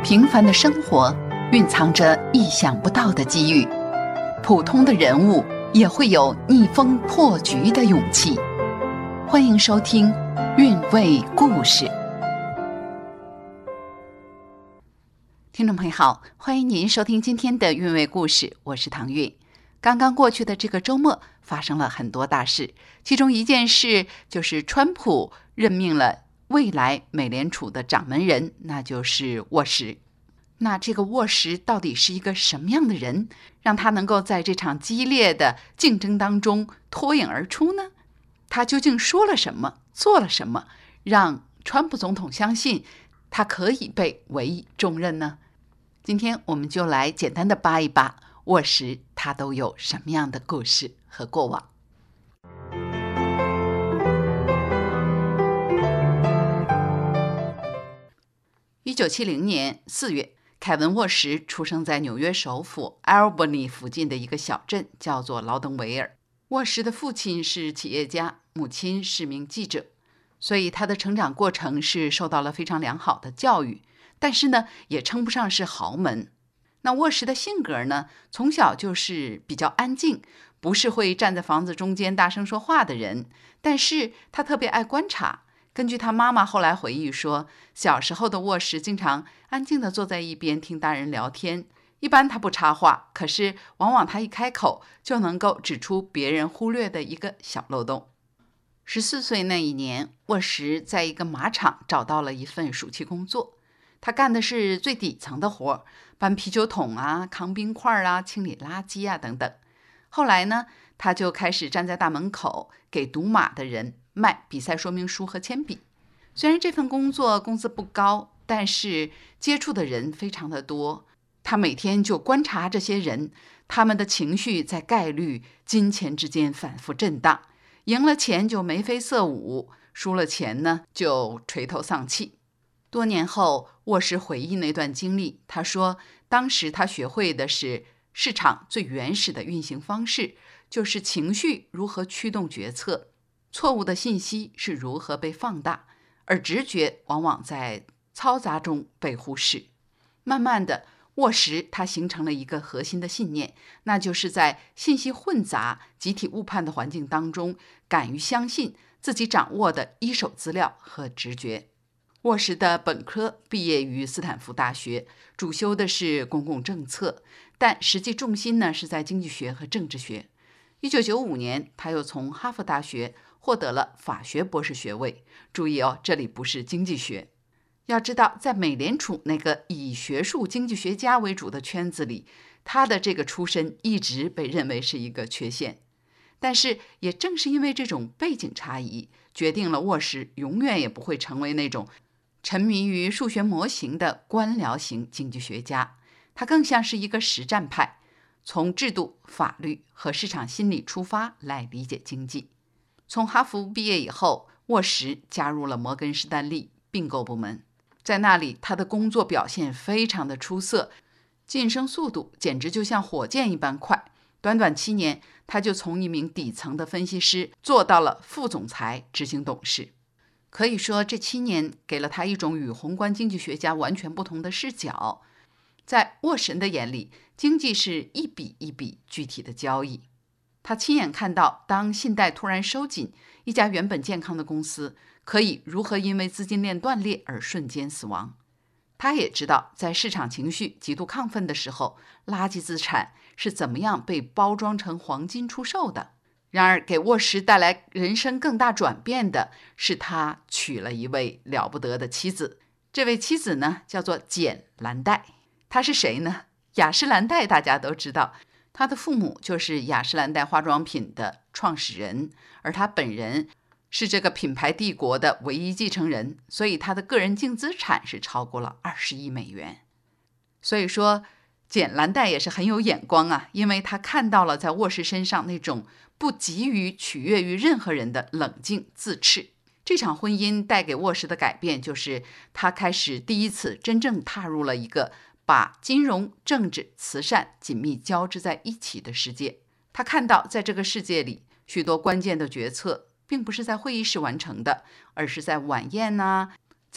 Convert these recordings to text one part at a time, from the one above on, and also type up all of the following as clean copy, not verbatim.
平凡的生活蕴藏着意想不到的机遇，普通的人物也会有逆风破局的勇气。欢迎收听韵味故事。听众朋友好，欢迎您收听今天的韵味故事，我是唐韵。刚刚过去的这个周末发生了很多大事，其中一件事就是川普任命了未来美联储的掌门人，那就是沃什。那这个沃什到底是一个什么样的人，让他能够在这场激烈的竞争当中脱颖而出呢？他究竟说了什么，做了什么，让川普总统相信他可以被委以重任呢？今天我们就来简单的扒一扒沃什他都有什么样的故事和过往。1970年4月，凯文·沃什出生在纽约首府 Albany 附近的一个小镇，叫做劳登维尔。沃什的父亲是企业家，母亲是名记者，所以他的成长过程是受到了非常良好的教育，但是呢，也称不上是豪门。那沃什的性格呢，从小就是比较安静，不是会站在房子中间大声说话的人，但是他特别爱观察。根据他妈妈后来回忆说，小时候的沃什经常安静地坐在一边听大人聊天，一般他不插话，可是往往他一开口就能够指出别人忽略的一个小漏洞。14岁那一年，沃什在一个马场找到了一份暑期工作，他干的是最底层的活，搬啤酒桶啊，扛冰块啊，清理垃圾啊等等。后来呢，他就开始站在大门口给赌马的人卖比赛说明书和铅笔。虽然这份工作工资不高，但是接触的人非常的多。他每天就观察这些人，他们的情绪在概率、金钱之间反复震荡，赢了钱就眉飞色舞，输了钱呢就垂头丧气。多年后，沃什回忆那段经历，他说当时他学会的是市场最原始的运行方式，就是情绪如何驱动决策，错误的信息是如何被放大，而直觉往往在嘈杂中被忽视。慢慢的，沃什他形成了一个核心的信念，那就是在信息混杂、集体误判的环境当中，敢于相信自己掌握的一手资料和直觉。沃什的本科毕业于斯坦福大学，主修的是公共政策，但实际重心呢是在经济学和政治学。1995年，他又从哈佛大学获得了法学博士学位。注意哦，这里不是经济学。要知道，在美联储那个以学术经济学家为主的圈子里，他的这个出身一直被认为是一个缺陷。但是也正是因为这种背景差异，决定了沃什永远也不会成为那种沉迷于数学模型的官僚型经济学家，他更像是一个实战派，从制度、法律和市场心理出发来理解经济。从哈佛毕业以后，沃什加入了摩根士丹利并购部门，在那里他的工作表现非常的出色，晋升速度简直就像火箭一般快。短短7年，他就从一名底层的分析师做到了副总裁、执行董事。可以说，这7年给了他一种与宏观经济学家完全不同的视角。在沃什的眼里，经济是一笔一笔具体的交易。他亲眼看到，当信贷突然收紧，一家原本健康的公司可以如何因为资金链断裂而瞬间死亡。他也知道，在市场情绪极度亢奋的时候，垃圾资产是怎么样被包装成黄金出售的。然而，给沃什带来人生更大转变的是，他娶了一位了不得的妻子。这位妻子呢，叫做简·兰黛。她是谁呢？雅诗兰黛大家都知道，她的父母就是雅诗兰黛化妆品的创始人，而她本人是这个品牌帝国的唯一继承人，所以她的个人净资产是超过了20亿美元。所以说，简·兰黛也是很有眼光啊，因为她看到了在沃什身上那种不急于取悦于任何人的冷静自持。这场婚姻带给沃什的改变，就是他开始第一次真正踏入了一个把金融、政治、慈善紧密交织在一起的世界。他看到在这个世界里，许多关键的决策并不是在会议室完成的，而是在晚宴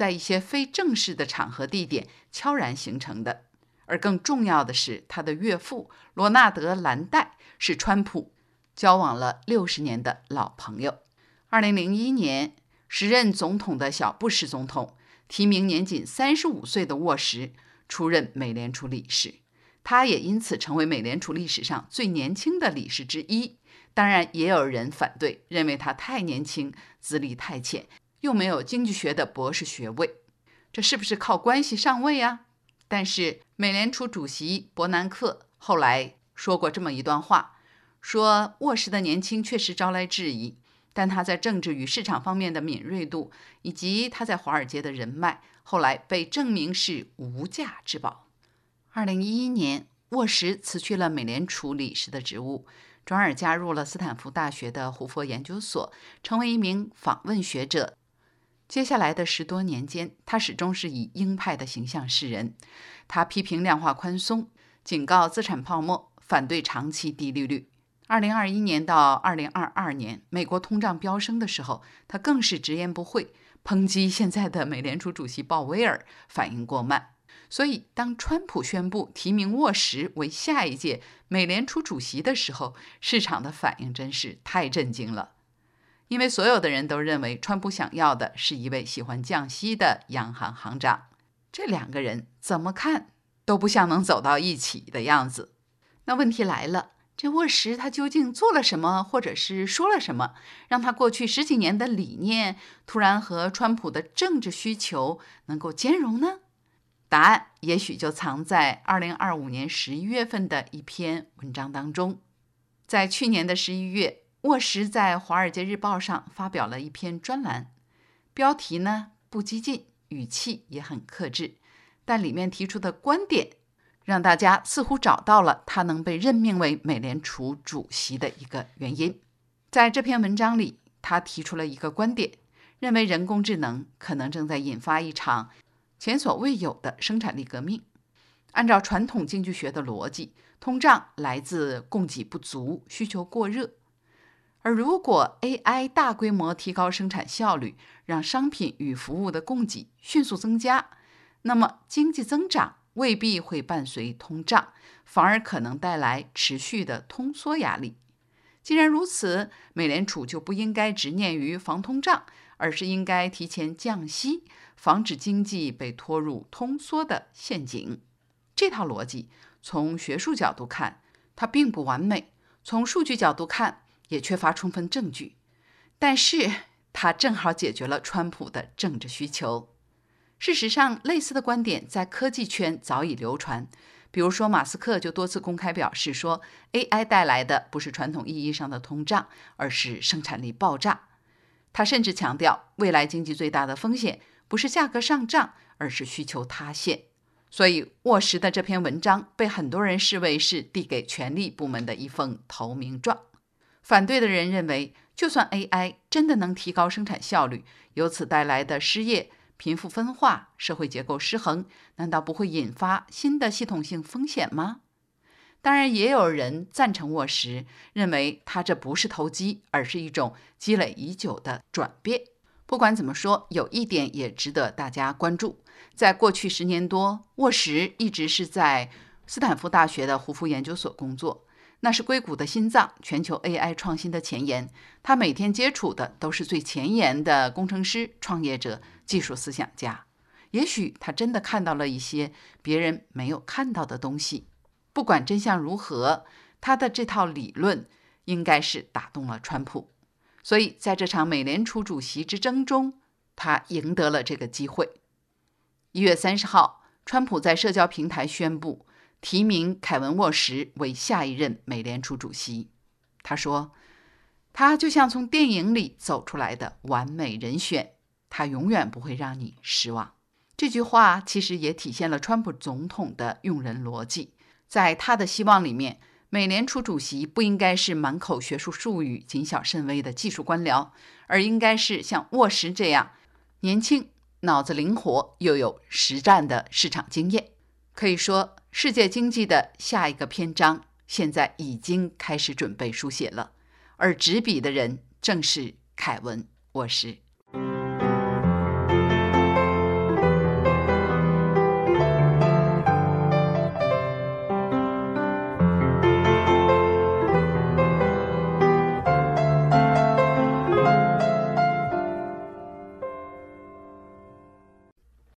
在一些非正式的场合地点悄然形成的。而更重要的是，他的岳父罗纳德·兰代是川普交往了60年的老朋友。2001年，时任总统的小布什总统提名年仅35岁的沃什出任美联储理事，他也因此成为美联储历史上最年轻的理事之一。当然，也有人反对，认为他太年轻，资历太浅，又没有经济学的博士学位，这是不是靠关系上位啊？但是美联储主席伯南克后来说过这么一段话，说沃什的年轻确实招来质疑，但他在政治与市场方面的敏锐度，以及他在华尔街的人脉，后来被证明是无价之宝。2011年，沃什辞去了美联储理事的职务，转而加入了斯坦福大学的胡佛研究所，成为一名访问学者。接下来的10多年间，他始终是以鹰派的形象示人。他批评量化宽松，警告资产泡沫，反对长期低利率。2021年到2022年，美国通胀飙升的时候，他更是直言不讳，抨击现在的美联储主席鲍威尔反应过慢。所以，当川普宣布提名沃什为下一届美联储主席的时候，市场的反应真是太震惊了。因为所有的人都认为川普想要的是一位喜欢降息的央行行长，这两个人怎么看都不像能走到一起的样子。那问题来了，这沃什他究竟做了什么，或者是说了什么，让他过去10几年的理念突然和川普的政治需求能够兼容呢？答案也许就藏在2025年11月份的一篇文章当中。在去年的11月，沃什在《华尔街日报》上发表了一篇专栏，标题呢不激进，语气也很克制，但里面提出的观点让大家似乎找到了他能被任命为美联储主席的一个原因。在这篇文章里，他提出了一个观点，认为人工智能可能正在引发一场前所未有的生产力革命。按照传统经济学的逻辑，通胀来自供给不足，需求过热。而如果 AI 大规模提高生产效率，让商品与服务的供给迅速增加，那么经济增长未必会伴随通胀，反而可能带来持续的通缩压力。既然如此，美联储就不应该执念于防通胀，而是应该提前降息，防止经济被拖入通缩的陷阱。这套逻辑从学术角度看，它并不完美；从数据角度看，也缺乏充分证据，但是它正好解决了川普的政治需求。事实上，类似的观点在科技圈早已流传，比如说马斯克就多次公开表示说 AI 带来的不是传统意义上的通胀，而是生产力爆炸。他甚至强调，未来经济最大的风险不是价格上涨，而是需求塌陷。所以沃什的这篇文章被很多人视为是递给权力部门的一封投名状。反对的人认为，就算 AI 真的能提高生产效率，由此带来的失业、贫富分化、社会结构失衡，难道不会引发新的系统性风险吗？当然，也有人赞成沃什，认为他这不是投机，而是一种积累已久的转变。不管怎么说，有一点也值得大家关注，在过去10年多，沃什一直是在斯坦福大学的胡佛研究所工作，那是硅谷的心脏，全球 AI 创新的前沿。他每天接触的都是最前沿的工程师、创业者、技术思想家。也许他真的看到了一些别人没有看到的东西。不管真相如何，他的这套理论应该是打动了川普。所以在这场美联储主席之争中，他赢得了这个机会。1月30号，川普在社交平台宣布提名凯文·沃什为下一任美联储主席。他说，他就像从电影里走出来的完美人选，他永远不会让你失望。这句话其实也体现了川普总统的用人逻辑。在他的希望里面，美联储主席不应该是满口学术术语、谨小慎微的技术官僚，而应该是像沃什这样年轻、脑子灵活又有实战的市场经验。可以说，世界经济的下一个篇章现在已经开始准备书写了，而执笔的人正是凯文·沃什。